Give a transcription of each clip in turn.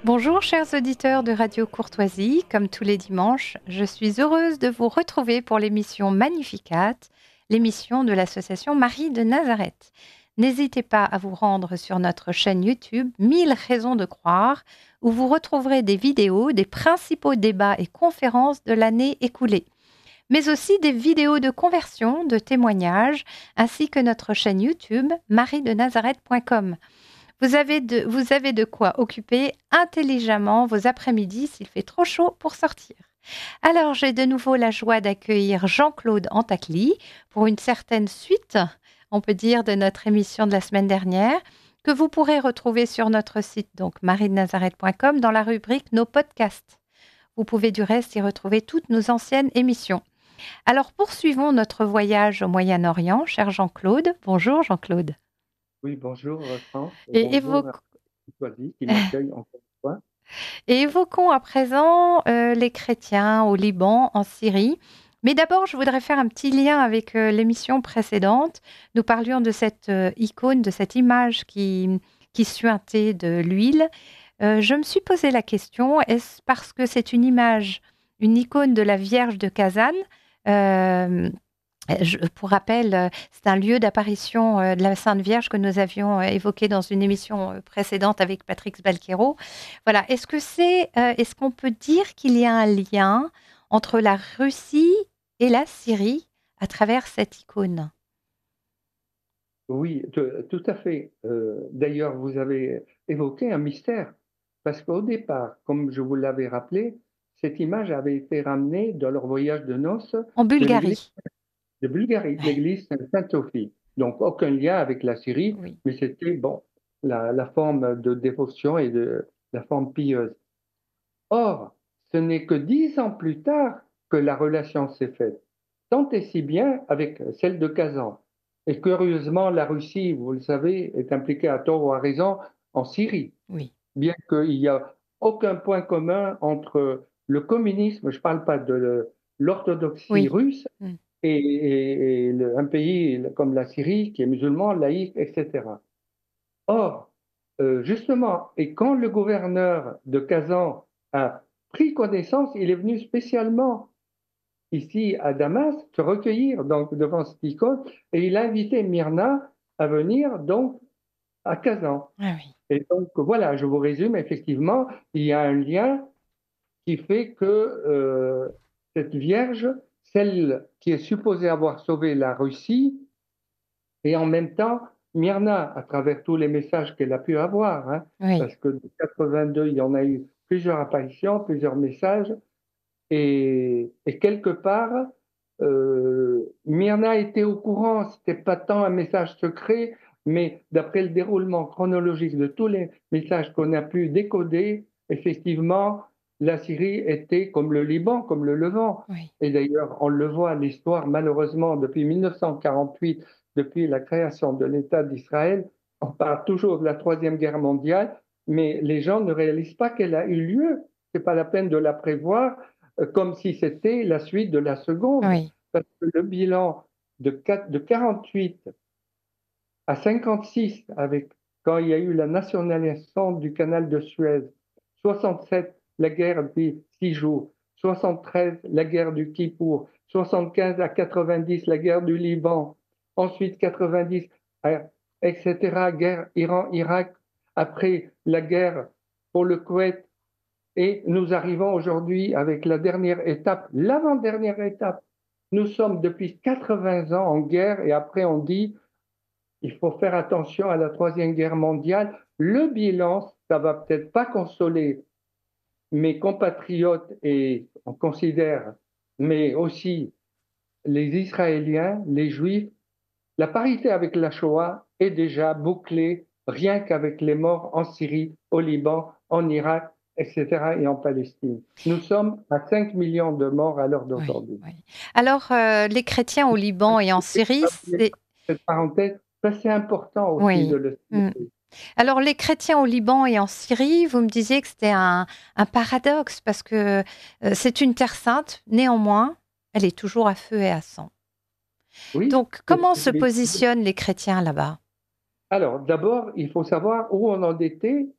Bonjour chers auditeurs de Radio Courtoisie, comme tous les dimanches, je suis heureuse de vous retrouver pour l'émission Magnificat, l'émission de l'association Marie de Nazareth. N'hésitez pas à vous rendre sur notre chaîne YouTube 1000 raisons de croire, où vous retrouverez des vidéos des principaux débats et conférences de l'année écoulée, mais aussi des vidéos de conversion, de témoignages, ainsi que notre chaîne YouTube mariedenazareth.com. Vous avez de quoi occuper intelligemment vos après-midi s'il fait trop chaud pour sortir. Alors, j'ai de nouveau la joie d'accueillir Jean-Claude Antacli pour une certaine suite, on peut dire, de notre émission de la semaine dernière, que vous pourrez retrouver sur notre site, donc mariedenazareth.com, dans la rubrique Nos podcasts. Vous pouvez du reste y retrouver toutes nos anciennes émissions. Alors, poursuivons notre voyage au Moyen-Orient, cher Jean-Claude. Bonjour Jean-Claude. Oui, bonjour France, et Et bonjour à évoquons Courtoisie qui m'accueille encore une fois. Et évoquons à présent les chrétiens au Liban, en Syrie. Mais d'abord, je voudrais faire un petit lien avec l'émission précédente. Nous parlions de cette icône, de cette image qui suintait de l'huile. Je me suis posé la question, est-ce parce que c'est une image, une icône de la Vierge de Kazan pour rappel, c'est un lieu d'apparition de la Sainte Vierge que nous avions évoqué dans une émission précédente avec Patrick Sbalkero. Voilà. Est-ce qu'on peut dire qu'il y a un lien entre la Russie et la Syrie à travers cette icône? Oui, tout à fait. D'ailleurs, vous avez évoqué un mystère, parce qu'au départ, comme je vous l'avais rappelé, cette image avait été ramenée dans leur voyage de noces En de l'église Bulgarie. de Bulgarie, l'église Sainte-Sophie. Donc, aucun lien avec la Syrie, Oui. mais c'était, bon, la forme de dévotion et de la forme pieuse. Or, ce n'est que 10 ans plus tard que la relation s'est faite, tant et si bien avec celle de Kazan. Et curieusement, la Russie, vous le savez, est impliquée à tort ou à raison en Syrie, Oui. bien qu'il n'y a aucun point commun entre le communisme, je ne parle pas de l'orthodoxie Oui. russe, Mm. un pays comme la Syrie, qui est musulman, laïque, etc. Or, justement, et quand le gouverneur de Kazan a pris connaissance, il est venu spécialement ici à Damas se recueillir donc devant cette icône et il a invité Myrna à venir donc à Kazan. Ah oui. Et donc voilà, je vous résume, effectivement, il y a un lien qui fait que cette Vierge, celle qui est supposée avoir sauvé la Russie, et en même temps, Myrna, à travers tous les messages qu'elle a pu avoir, hein, Oui. parce que de 82, il y en a eu plusieurs apparitions, plusieurs messages, et quelque part, Myrna était au courant, c'était pas tant un message secret, mais d'après le déroulement chronologique de tous les messages qu'on a pu décoder, effectivement, la Syrie était comme le Liban, comme le Levant. Oui. Et d'ailleurs, on le voit, l'histoire, malheureusement, depuis 1948, depuis la création de l'État d'Israël, on parle toujours de la Troisième Guerre mondiale, mais les gens ne réalisent pas qu'elle a eu lieu. C'est pas la peine de la prévoir comme si c'était la suite de la seconde. Oui. Parce que le bilan de 48 à 56, avec, quand il y a eu la nationalisation du canal de Suez, 67, la guerre des 6 jours, 73, la guerre du Kippour, 75 à 90, la guerre du Liban, ensuite 90, etc., guerre Iran-Irak, après la guerre pour le Koweït, et nous arrivons aujourd'hui avec la dernière étape, l'avant-dernière étape. Nous sommes depuis 80 ans en guerre et après on dit il faut faire attention à la Troisième Guerre mondiale. Le bilan, ça va peut-être pas consoler mes compatriotes et on considère, mais aussi les Israéliens, les Juifs. La parité avec la Shoah est déjà bouclée rien qu'avec les morts en Syrie, au Liban, en Irak, etc. et en Palestine. Nous sommes à 5 millions de morts à l'heure Oui. d'aujourd'hui. Oui. Alors, les chrétiens au Liban et en Syrie, c'est... Cette parenthèse, c'est important aussi de Oui. le Mm. signaler. Alors, les chrétiens au Liban et en Syrie, vous me disiez que c'était un paradoxe parce que c'est une terre sainte, néanmoins, elle est toujours à feu et à sang. Oui, Donc, comment se positionnent les chrétiens là-bas? alors d'abord, il faut savoir où on en était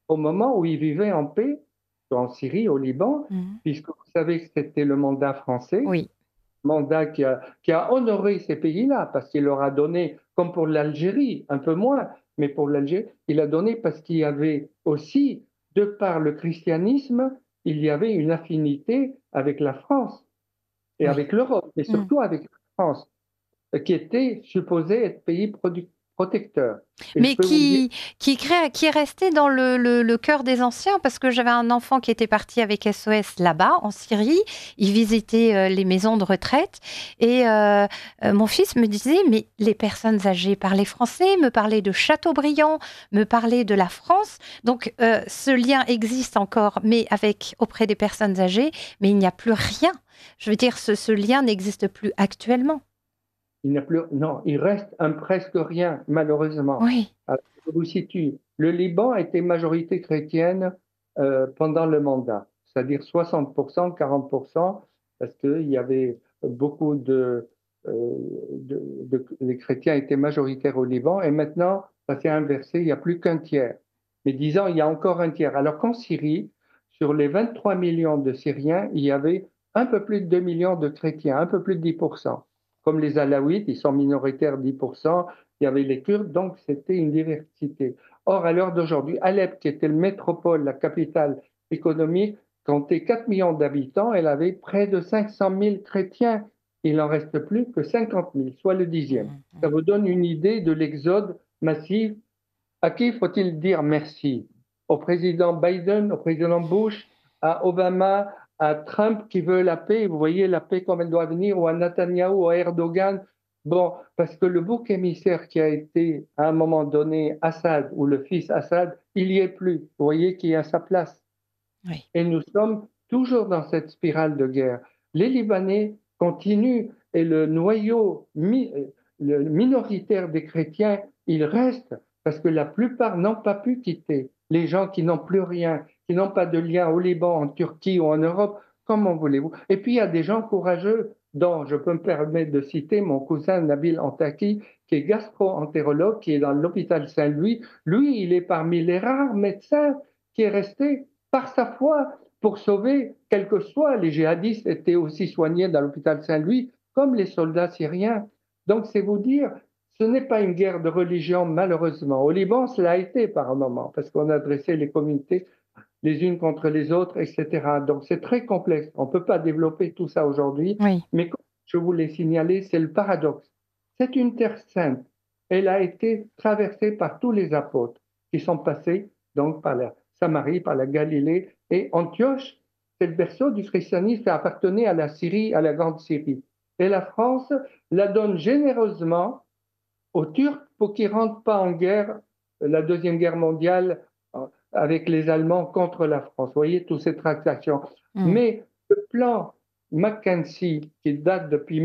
au moment où ils vivaient en paix, en Syrie, au Liban, Mhm. puisque vous savez que c'était le mandat français, Oui. mandat qui a honoré ces pays-là, parce qu'il leur a donné, comme pour l'Algérie, un peu moins, mais pour l'Algérie, il a donné parce qu'il y avait aussi, de par le christianisme, il y avait une affinité avec la France et Oui. avec l'Europe, mais Mhm. surtout avec la France, qui était supposé être pays protecteur. Et je Mais peux vous dire, qui est resté dans le cœur des anciens, parce que j'avais un enfant qui était parti avec SOS là-bas, en Syrie. Il visitait les maisons de retraite. Et mon fils me disait, mais les personnes âgées parlaient français, me parlaient de Chateaubriand, me parlaient de la France. Donc, ce lien existe encore, mais auprès des personnes âgées, mais il n'y a plus rien. Je veux dire, ce lien n'existe plus actuellement. il n'y a plus, non, il reste un presque rien, malheureusement. Oui. Alors, je vous situe. Le Liban a été majorité chrétienne pendant le mandat, c'est-à-dire 60%, 40%, parce qu'il y avait beaucoup les chrétiens étaient majoritaires au Liban, et maintenant, ça s'est inversé, il n'y a plus qu'un tiers. Mais disons, il y a encore un tiers. Alors qu'en Syrie, sur les 23 millions de Syriens, il y avait un peu plus de 2 millions de chrétiens, un peu plus de 10%. Comme les Alaouites, ils sont minoritaires 10%, il y avait les Kurdes, donc c'était une diversité. Or, à l'heure d'aujourd'hui, Alep, qui était le métropole, la capitale économique, comptait 4 millions d'habitants, elle avait près de 500 000 chrétiens. Il n'en reste plus que 50 000, soit le dixième. Ça vous donne une idée de l'exode massif. À qui faut-il dire merci? Au président Biden, au président Bush, à Obama, à Trump qui veut la paix, vous voyez la paix comme elle doit venir, ou à Netanyahou, ou à Erdogan. Bon, parce que le bouc émissaire qui a été à un moment donné Assad, ou le fils Assad, il n'y est plus. Vous voyez qui est à sa place. Oui. Et nous sommes toujours dans cette spirale de guerre. Les Libanais continuent et le noyau le minoritaire des chrétiens, il reste parce que la plupart n'ont pas pu quitter. Les gens qui n'ont plus rien, qui n'ont pas de lien au Liban, en Turquie ou en Europe, comment voulez-vous? Et puis il y a des gens courageux dont je peux me permettre de citer mon cousin Nabil Antaki, qui est gastro-entérologue, qui est dans l'hôpital Saint-Louis. Lui, il est parmi les rares médecins qui est resté par sa foi pour sauver, quel que soit, les djihadistes étaient aussi soignés dans l'hôpital Saint-Louis comme les soldats syriens. Donc c'est vous dire, ce n'est pas une guerre de religion malheureusement. Au Liban, cela a été par un moment parce qu'on a dressé les communautés les unes contre les autres, etc. Donc c'est très complexe. On ne peut pas développer tout ça aujourd'hui, Oui. mais comme je vous l'ai signalé, c'est le paradoxe. C'est une terre sainte. Elle a été traversée par tous les apôtres qui sont passés donc par la Samarie, par la Galilée et Antioche. C'est le berceau du christianisme qui appartenait à la Syrie, à la grande Syrie. Et la France la donne généreusement aux Turcs pour qu'ils ne rentrent pas en guerre, la Deuxième Guerre mondiale, avec les Allemands contre la France. Vous voyez, toutes ces tractations. Mm. Mais le plan Mackenzie, qui date depuis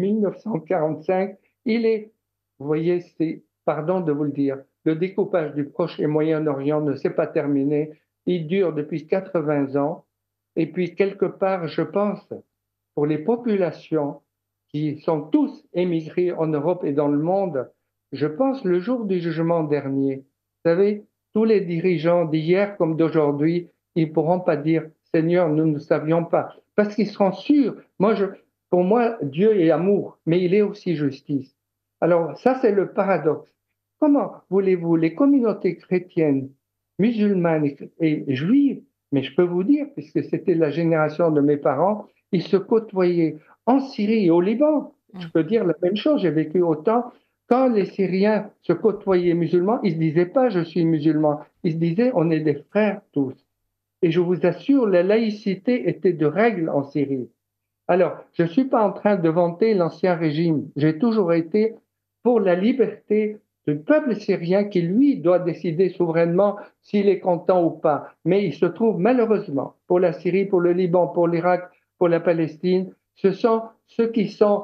1945, il est, vous voyez, c'est, pardon de vous le dire, le découpage du Proche et Moyen-Orient ne s'est pas terminé. Il dure depuis 80 ans. Et puis, quelque part, je pense, pour les populations qui sont tous émigrés en Europe et dans le monde, je pense le jour du jugement dernier, vous savez, tous les dirigeants d'hier comme d'aujourd'hui, ils ne pourront pas dire Seigneur, nous ne savions pas, parce qu'ils seront sûrs. Pour moi, Dieu est amour, mais il est aussi justice. Alors ça, c'est le paradoxe. Comment voulez-vous les communautés chrétiennes, musulmanes et juives, mais je peux vous dire, puisque c'était la génération de mes parents, ils se côtoyaient en Syrie et au Liban. Je Mm. peux dire la même chose, j'ai vécu autant. Quand les Syriens se côtoyaient musulmans, ils ne se disaient pas je suis musulman, ils se disaient on est des frères tous. Et je vous assure, la laïcité était de règle en Syrie. Alors, je ne suis pas en train de vanter l'ancien régime. J'ai toujours été pour la liberté du peuple syrien qui, lui, doit décider souverainement s'il est content ou pas. Mais il se trouve malheureusement, pour la Syrie, pour le Liban, pour l'Irak, pour la Palestine, ce sont ceux qui sont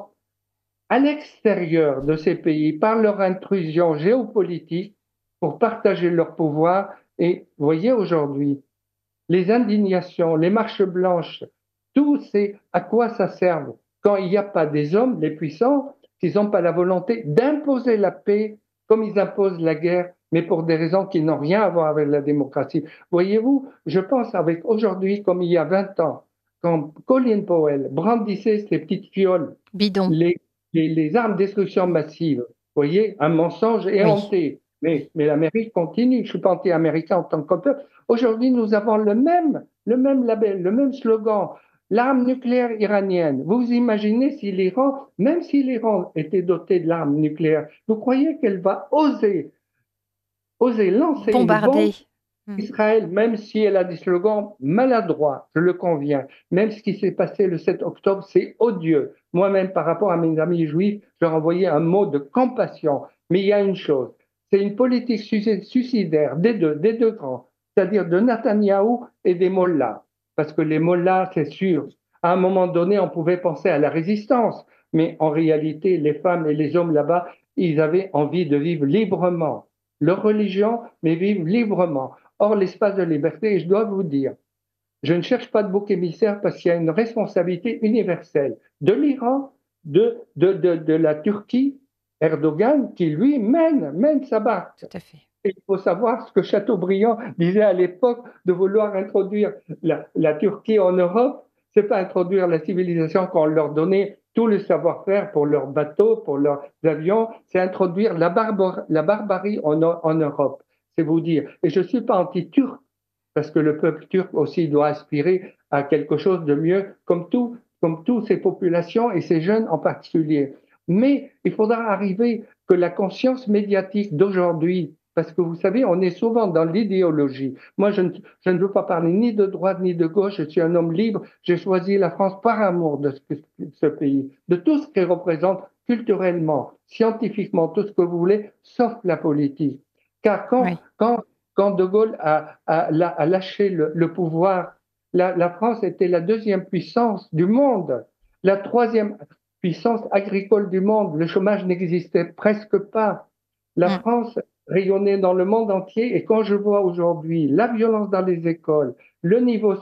à l'extérieur de ces pays par leur intrusion géopolitique pour partager leur pouvoir. Et voyez aujourd'hui, les indignations, les marches blanches, tout c'est à quoi ça sert quand il n'y a pas des hommes, les puissants, qui n'ont pas la volonté d'imposer la paix comme ils imposent la guerre mais pour des raisons qui n'ont rien à voir avec la démocratie. Voyez-vous, je pense avec aujourd'hui, comme il y a 20 ans, quand Colin Powell brandissait ces petites fioles, Bidon. les armes de destruction massive, vous voyez, un mensonge Oui. éhonté. Mais l'Amérique continue. Je ne suis pas anti-américain en tant que peuple. Aujourd'hui, nous avons le même label, le même slogan. L'arme nucléaire iranienne. Vous imaginez si l'Iran, même si l'Iran était doté de l'arme nucléaire, vous croyez qu'elle va oser lancer une bombe Bombardé. Israël, même si elle a des slogans maladroits, je le conviens, même ce qui s'est passé le 7 octobre, c'est odieux. Moi-même, par rapport à mes amis juifs, je leur envoyais un mot de compassion. Mais il y a une chose, c'est une politique suicidaire des deux grands, c'est-à-dire de Netanyahou et des mollahs. Parce que les mollahs, c'est sûr, à un moment donné, on pouvait penser à la résistance, mais en réalité, les femmes et les hommes là-bas, ils avaient envie de vivre librement leur religion, mais vivre librement. Or, l'espace de liberté, et je dois vous dire, je ne cherche pas de bouc émissaire parce qu'il y a une responsabilité universelle de l'Iran, de la Turquie, Erdogan, qui lui mène sa barque. Tout à fait. Et il faut savoir ce que Chateaubriand disait à l'époque de vouloir introduire la Turquie en Europe, c'est pas introduire la civilisation qu'on leur donnait tout le savoir-faire pour leurs bateaux, pour leurs avions, c'est introduire la barbarie en Europe. C'est vous dire. Et je suis pas anti-turc, parce que le peuple turc aussi doit aspirer à quelque chose de mieux, comme toutes ces populations et ces jeunes en particulier. Mais il faudra arriver que la conscience médiatique d'aujourd'hui, parce que vous savez, on est souvent dans l'idéologie. Moi, je ne veux pas parler ni de droite ni de gauche, je suis un homme libre, j'ai choisi la France par amour de ce pays, de tout ce qu'il représente culturellement, scientifiquement, tout ce que vous voulez, sauf la politique. Car Oui. quand De Gaulle a lâché le pouvoir, la France était la deuxième puissance du monde, la troisième puissance agricole du monde. Le chômage n'existait presque pas. La France rayonnait dans le monde entier. Et quand je vois aujourd'hui la violence dans les écoles, le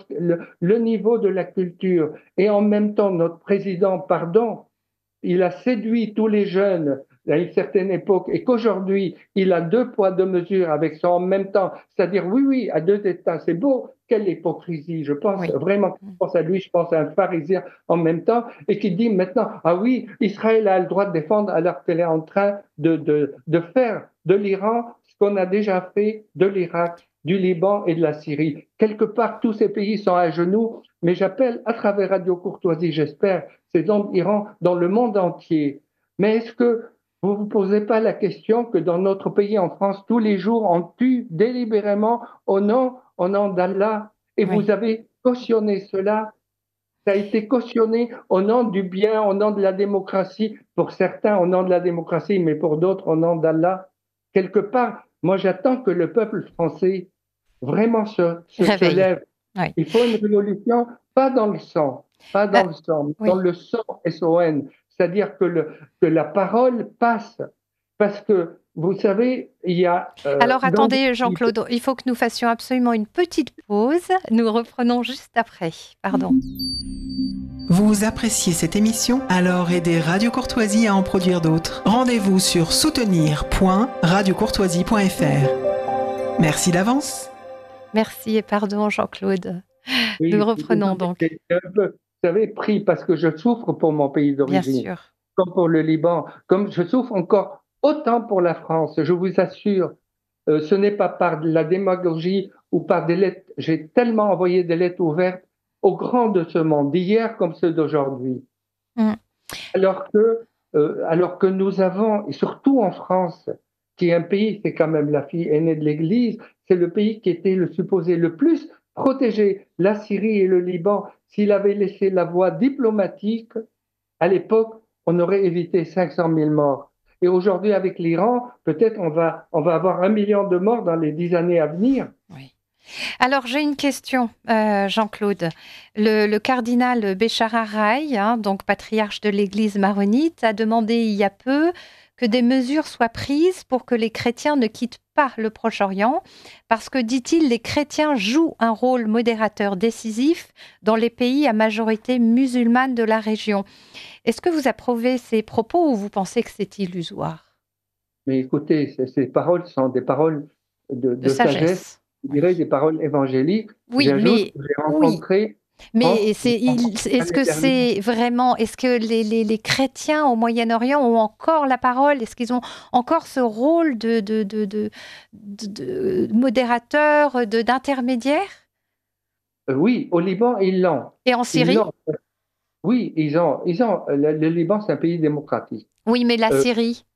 niveau de la culture, et en même temps notre président, pardon, il a séduit tous les jeunes à une certaine époque et qu'aujourd'hui, il a 2 poids, 2 mesures avec ça en même temps. C'est-à-dire, oui, à 2 États, c'est beau. Quelle hypocrisie. Je pense vraiment, je pense à lui, je pense à un pharisien en même temps et qui dit maintenant, ah oui, Israël a le droit de défendre alors qu'elle est en train de faire de l'Iran ce qu'on a déjà fait de l'Irak, du Liban et de la Syrie. Quelque part, tous ces pays sont à genoux, mais j'appelle à travers Radio Courtoisie, j'espère, ces hommes Iran dans le monde entier. Mais est-ce que vous ne vous posez pas la question que dans notre pays, en France, tous les jours, on tue délibérément au nom d'Allah et vous avez cautionné cela? Ça a été cautionné au nom du bien, au nom de la démocratie, pour certains au nom de la démocratie, mais pour d'autres au nom d'Allah. Quelque part, moi j'attends que le peuple français vraiment se Réveil. lève. Oui. Il faut une révolution, pas dans le sang, mais dans le sang, S-O-N. C'est-à-dire que la parole passe. Parce que, vous savez, il y a... Alors attendez, Jean-Claude, il faut que nous fassions absolument une petite pause. Nous reprenons juste après. Pardon. Vous appréciez cette émission? Alors aidez Radio Courtoisie à en produire d'autres. Rendez-vous sur soutenir.radiocourtoisie.fr. Merci d'avance. Merci et pardon, Jean-Claude. Oui, Nous reprenons donc. Vous savez, pris parce que je souffre pour mon pays d'origine, Bien sûr. comme pour le Liban, comme je souffre encore autant pour la France. Je vous assure, ce n'est pas par de la démagogie ou par des lettres. J'ai tellement envoyé des lettres ouvertes aux grands de ce monde, d'hier comme ceux d'aujourd'hui. Alors que nous avons, et surtout en France, qui est un pays, c'est quand même la fille aînée de l'Église, c'est le pays qui était le supposé le plus protégé, la Syrie et le Liban. S'il avait laissé la voie diplomatique, à l'époque, on aurait évité 500 000 morts. Et aujourd'hui, avec l'Iran, peut-être on va avoir 1 million de morts dans les 10 années à venir. Oui. Alors, j'ai une question, Jean-Claude. Le cardinal Béchara Rai, donc patriarche de l'Église maronite, a demandé il y a peu que des mesures soient prises pour que les chrétiens ne quittent pas le Proche-Orient, parce que, dit-il, les chrétiens jouent un rôle modérateur décisif dans les pays à majorité musulmane de la région. Est-ce que vous approuvez ces propos ou vous pensez que c'est illusoire ? Mais écoutez, ces paroles sont des paroles de de sagesse, sagesse. je Oui, dirais des paroles évangéliques. oui, J'ajoute que j'ai oui. rencontré Mais France est-ce l'année que dernière. c'est vraiment, est-ce que les chrétiens au Moyen-Orient ont encore la parole? Est-ce qu'ils ont encore ce rôle de modérateur, d'intermédiaire? Oui, au Liban, ils l'ont. Et en Ils Syrie? l'ont. Oui, le Liban, c'est un pays démocratique. Oui, mais la Euh, Syrie.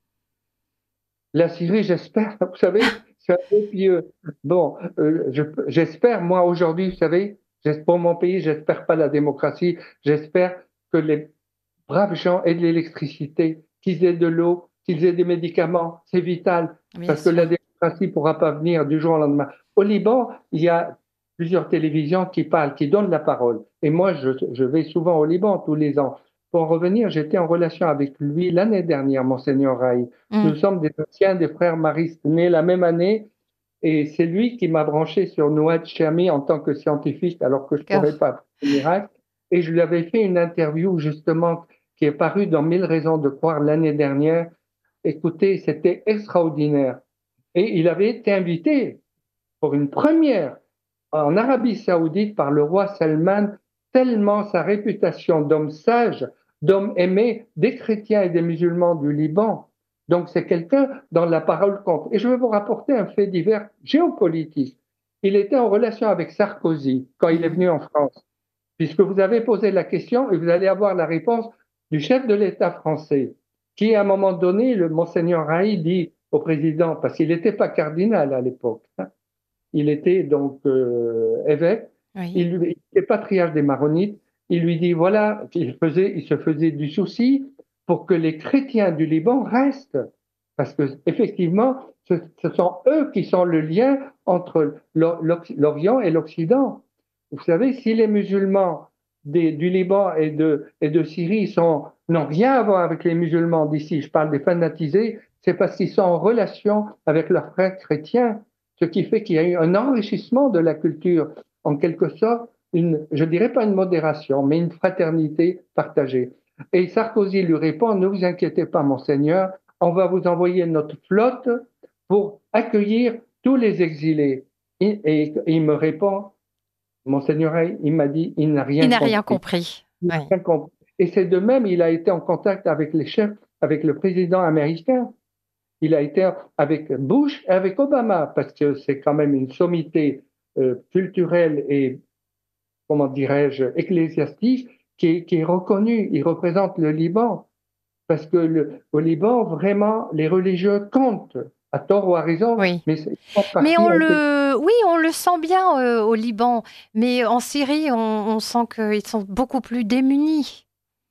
la Syrie, j'espère, vous savez, c'est un peu pieux. Bon, j'espère, moi, aujourd'hui, vous savez, pour mon pays, j'espère pas la démocratie, j'espère que les braves gens aient de l'électricité, qu'ils aient de l'eau, qu'ils aient des médicaments, c'est vital, Bien parce que la sûr. démocratie ne pourra pas venir du jour au lendemain. Au Liban, il y a plusieurs télévisions qui parlent, qui donnent la parole. Et moi, je vais souvent au Liban tous les ans. Pour en revenir, j'étais en relation avec lui l'année dernière, Monseigneur Raï. Mm. Nous sommes des anciens des frères maristes, nés la même année, et c'est lui qui m'a branché sur Nouad Chami en tant que scientifique, alors que je ne pourrais D'accord. pas faire le miracle. Et je lui avais fait une interview, justement, qui est parue dans 1000 raisons de croire l'année dernière. Écoutez, c'était extraordinaire. Et il avait été invité pour une première en Arabie Saoudite par le roi Salman, tellement sa réputation d'homme sage, d'homme aimé des chrétiens et des musulmans du Liban. Donc c'est quelqu'un dont la parole compte. Et je vais vous rapporter un fait divers géopolitique. Il était en relation avec Sarkozy quand il est Mhm. venu en France, puisque vous avez posé la question et vous allez avoir la réponse du chef de l'État français, qui à un moment donné, le monseigneur Raï dit au président, parce qu'il n'était pas cardinal à l'époque, hein, il était donc évêque, Oui. il était patriarche des Maronites, il lui dit voilà, il se faisait du souci pour que les chrétiens du Liban restent, parce que effectivement, ce sont eux qui sont le lien entre l'Orient et l'Occident. Vous savez, si les musulmans du Liban et de Syrie n'ont rien à voir avec les musulmans d'ici, je parle des fanatisés, c'est parce qu'ils sont en relation avec leurs frères chrétiens, ce qui fait qu'il y a eu un enrichissement de la culture, en quelque sorte, je dirais pas une modération, mais une fraternité partagée. Et Sarkozy lui répond, ne vous inquiétez pas, monseigneur, on va vous envoyer notre flotte pour accueillir tous les exilés. Et il me répond, monseigneur, il m'a dit, il n'a Il rien n'a rien compris. compris. Il n'a Oui. rien compris. Et c'est de même, il a été en contact avec les chefs, avec le président américain. Il a été avec Bush et avec Obama, parce que c'est quand même une sommité culturelle et, comment dirais-je, ecclésiastique qui est reconnue. Il représente le Liban, parce que au Liban, vraiment, les religieux comptent, à tort ou à raison, Oui. mais c'est en Mais partie oui, on le sent bien au Liban. Mais en Syrie, on sent qu'ils sont beaucoup plus démunis.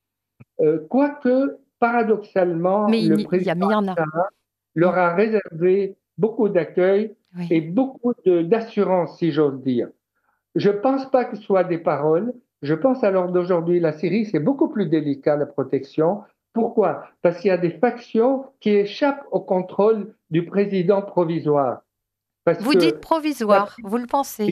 quoique, paradoxalement, Mais le mais il président y en a. Mm. leur a réservé beaucoup d'accueil et Oui. beaucoup d'assurance, si j'ose dire. Je ne pense pas que ce soit des paroles. Je pense à l'heure d'aujourd'hui, la Syrie, c'est beaucoup plus délicat, la protection. Pourquoi? Parce qu'il y a des factions qui échappent au contrôle du président provisoire. Parce Vous dites que provisoire, vous le pensez?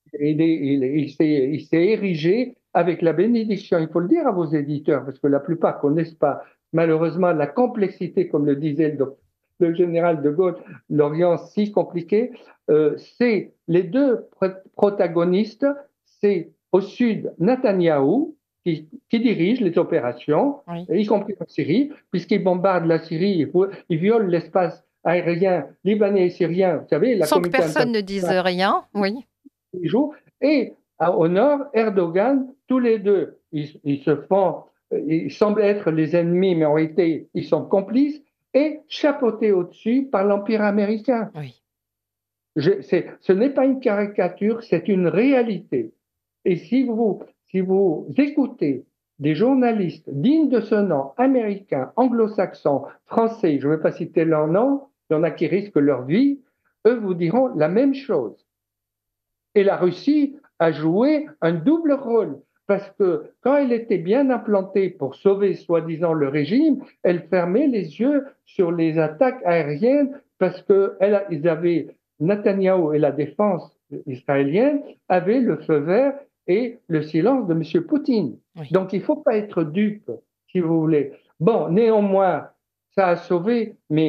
il s'est érigé avec la bénédiction, il faut le dire à vos éditeurs, parce que la plupart ne connaissent pas malheureusement la complexité, comme le disait le général de Gaulle, l'Orient si compliqué. C'est les deux protagonistes, c'est au sud Netanyahou qui dirige les opérations, Oui. y compris en Syrie, puisqu'il bombarde la Syrie, il viole l'espace aérien libanais et syrien, vous savez, la Sans que communauté personne ne dise internationale rien, oui. joue. Et au nord, Erdogan, tous les deux, ils se font, ils semblent être les ennemis, mais en réalité, ils sont complices et chapeautés au-dessus par l'Empire américain. Oui. Ce n'est pas une caricature, c'est une réalité. Et si vous écoutez des journalistes dignes de ce nom, américains, anglo-saxons, français, je ne vais pas citer leur nom, il y en a qui risquent leur vie, eux vous diront la même chose. Et la Russie a joué un double rôle, parce que quand elle était bien implantée pour sauver soi-disant le régime, elle fermait les yeux sur les attaques aériennes, parce que ils avaient, Netanyahou et la défense israélienne avaient le feu vert et le silence de M. Poutine. Oui. Donc il ne faut pas être dupe, si vous voulez. Bon, néanmoins, ça a sauvé, mais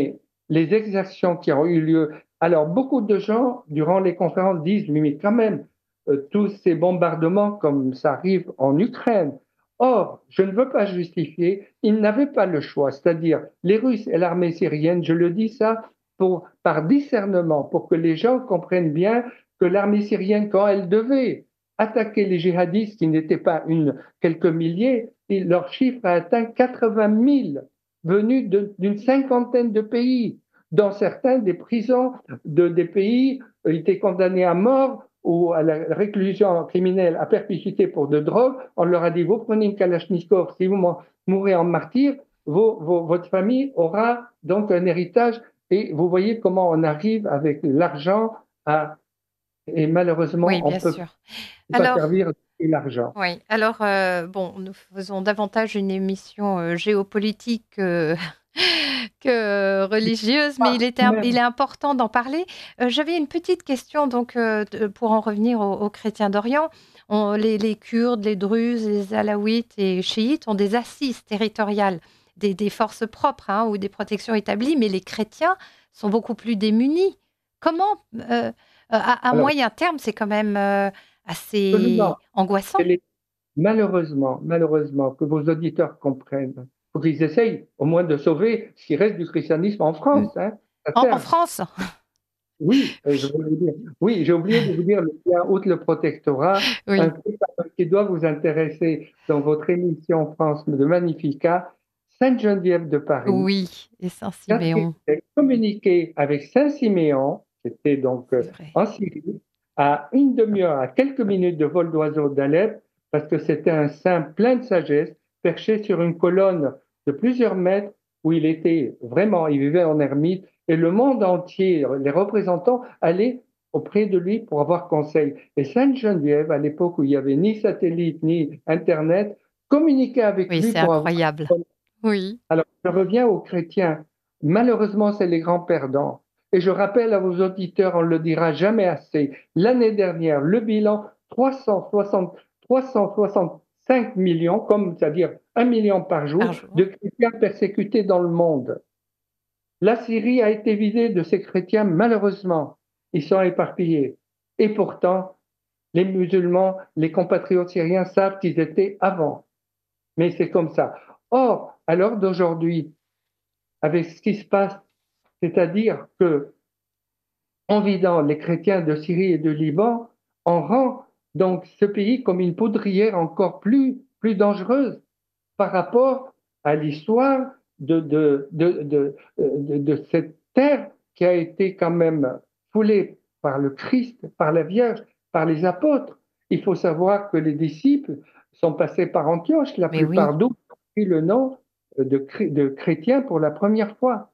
les exactions qui ont eu lieu. Alors, beaucoup de gens, durant les conférences, disent, oui, mais quand même, tous ces bombardements comme ça arrive en Ukraine. Or, je ne veux pas justifier, ils n'avaient pas le choix, c'est-à-dire les Russes et l'armée syrienne, je le dis ça par discernement, pour que les gens comprennent bien que l'armée syrienne, quand elle devait attaquer les djihadistes, qui n'étaient pas quelques milliers, leur chiffre a atteint 80 000 venus d'une cinquantaine de pays, dont certains des prisons des pays étaient condamnés à mort ou à la réclusion criminelle à perpétuité pour de drogue. On leur a dit, vous prenez une Kalachnikov, si vous mourrez en martyr, votre famille aura donc un héritage. Et vous voyez comment on arrive avec l'argent et malheureusement, Oui, on bien ne peut sûr. pas Alors, servir l'argent. oui, alors, bon, nous faisons davantage une émission géopolitique que religieuse, mais il est important d'en parler. J'avais une petite question, donc, pour en revenir aux chrétiens d'Orient. Les Kurdes, les Druzes, les Alaouites et chiites ont des assises territoriales, des forces propres, hein, ou des protections établies, mais les chrétiens sont beaucoup plus démunis. Comment, à Alors, moyen terme, c'est quand même assez absolument. angoissant? Malheureusement, que vos auditeurs comprennent. Il faut qu'ils essayent au moins de sauver ce qui reste du christianisme en Mm. France, hein, à En terme. France? Oui, je voulais vous dire. Oui, j'ai oublié de vous dire le lien outre le protectorat, un Oui, truc qui doit vous intéresser dans votre émission France de Magnificat, Sainte-Geneviève de Paris, oui, et a Saint-Siméon, communiqué avec Saint-Siméon, c'était donc c'est vrai. en Syrie, à une demi-heure, à quelques minutes de vol d'oiseau d'Alep, parce que c'était un saint plein de sagesse, perché sur une colonne de plusieurs mètres, où il vivait en ermite, et le monde entier, les représentants, allaient auprès de lui pour avoir conseil. Et Sainte-Geneviève, à l'époque où il n'y avait ni satellite, ni Internet, communiquait avec Oui, lui c'est pour avoir. incroyable. Oui, Alors, je reviens aux chrétiens. Malheureusement, c'est les grands perdants. Et je rappelle à vos auditeurs, on ne le dira jamais assez, l'année dernière, le bilan, 365 millions, c'est-à-dire 1 million par par jour, jour. de chrétiens persécutés dans le monde. La Syrie a été vidée de ces chrétiens, malheureusement. Ils sont éparpillés. Et pourtant, les musulmans, les compatriotes syriens savent qu'ils étaient avant. Mais c'est comme ça. Or, à l'heure d'aujourd'hui, avec ce qui se passe, c'est-à-dire que, en vidant les chrétiens de Syrie et de Liban, on rend donc ce pays comme une poudrière encore plus dangereuse par rapport à l'histoire de cette terre qui a été quand même foulée par le Christ, par la Vierge, par les apôtres. Il faut savoir que les disciples sont passés par Antioche, la Mais oui, plupart d'eux ont pris le nom de chrétiens pour la première fois.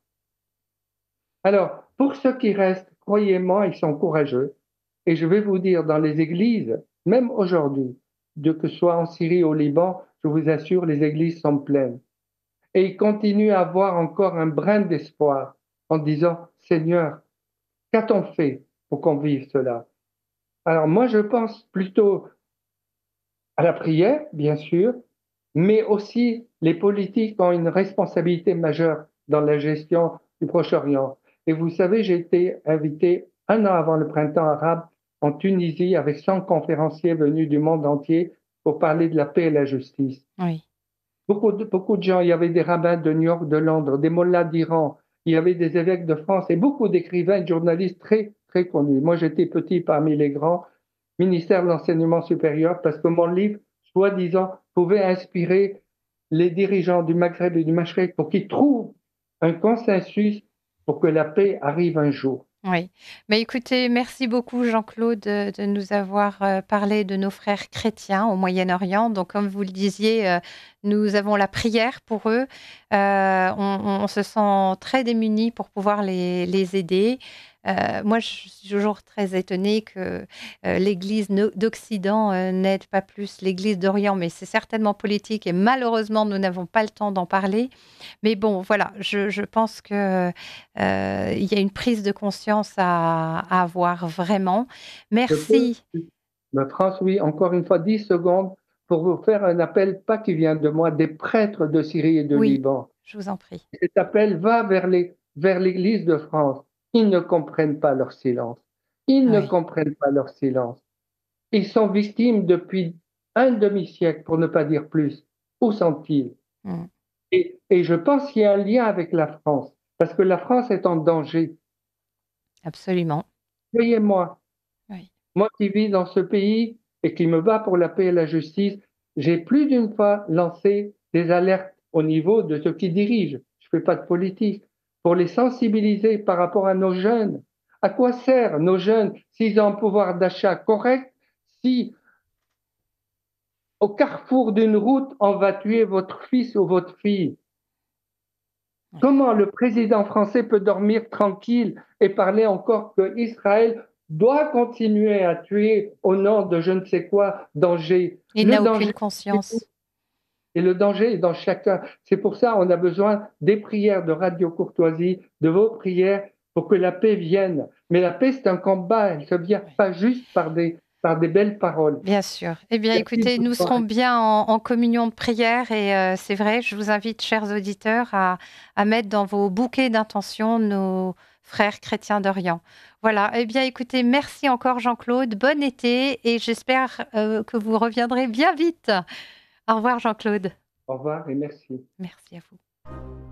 Alors, pour ceux qui restent, croyez-moi, ils sont courageux. Et je vais vous dire, dans les églises, même aujourd'hui, que ce soit en Syrie ou au Liban, je vous assure, les églises sont pleines. Et ils continuent à avoir encore un brin d'espoir en disant, Seigneur, qu'a-t-on fait pour qu'on vive cela? Alors moi, je pense plutôt à la prière, bien sûr, mais aussi les politiques ont une responsabilité majeure dans la gestion du Proche-Orient. Et vous savez, j'ai été invité 1 an avant le printemps arabe en Tunisie avec 100 conférenciers venus du monde entier pour parler de la paix et la justice. oui. Beaucoup de gens, il y avait des rabbins de New York, de Londres, des mollahs d'Iran, il y avait des évêques de France et beaucoup d'écrivains et de journalistes très, très connus. Moi, j'étais petit parmi les grands, ministère de l'enseignement supérieur, parce que mon livre, soi-disant, pouvait inspirer les dirigeants du Maghreb et du Machrek pour qu'ils trouvent un consensus pour que la paix arrive un jour. Oui, mais écoutez, merci beaucoup Jean-Claude de nous avoir parlé de nos frères chrétiens au Moyen-Orient. Donc, comme vous le disiez, nous avons la prière pour eux. On se sent très démunis pour pouvoir les aider. Moi, je suis toujours très étonnée que l'Église d'Occident n'aide pas plus l'Église d'Orient, mais c'est certainement politique et malheureusement, nous n'avons pas le temps d'en parler. Mais bon, voilà, je pense que il y a une prise de conscience à avoir vraiment. Je peux, Merci. France, oui, encore une fois, 10 secondes pour vous faire un appel, pas qui vient de moi, des prêtres de Syrie et de Oui, Liban. je vous en prie. Cet appel va vers vers l'Église de France, ils ne comprennent pas leur silence. Ils ne Oui. comprennent pas leur silence. Ils sont victimes depuis un demi-siècle, pour ne pas dire plus. Où sont-ils? Mm. Et je pense qu'il y a un lien avec la France, parce que la France est en danger. Absolument. Croyez-moi, Oui. moi qui vis dans ce pays et qui me bats pour la paix et la justice, j'ai plus d'une fois lancé des alertes au niveau de ceux qui dirigent. Je ne fais pas de politique. Pour les sensibiliser par rapport à nos jeunes. À quoi servent nos jeunes s'ils ont un pouvoir d'achat correct, si au carrefour d'une route, on va tuer votre fils ou votre fille? Oui. Comment le président français peut dormir tranquille et parler encore que Israël doit continuer à tuer au nom de je ne sais quoi danger? Il Le n'a aucune danger, conscience. et le danger est dans chacun. C'est pour ça qu'on a besoin des prières de Radio Courtoisie, de vos prières, pour que la paix vienne. Mais la paix, c'est un combat. Elle ne se vient Oui. pas juste par des belles paroles. Bien sûr. Eh bien, Merci écoutez, de nous votre serons bien en communion de prière et c'est vrai, je vous invite, chers auditeurs, à mettre dans vos bouquets d'intentions nos frères chrétiens d'Orient. Voilà. Eh bien, écoutez, merci encore, Jean-Claude. Bon été et j'espère que vous reviendrez bien vite. Au revoir, Jean-Claude. Au revoir et merci. Merci à vous.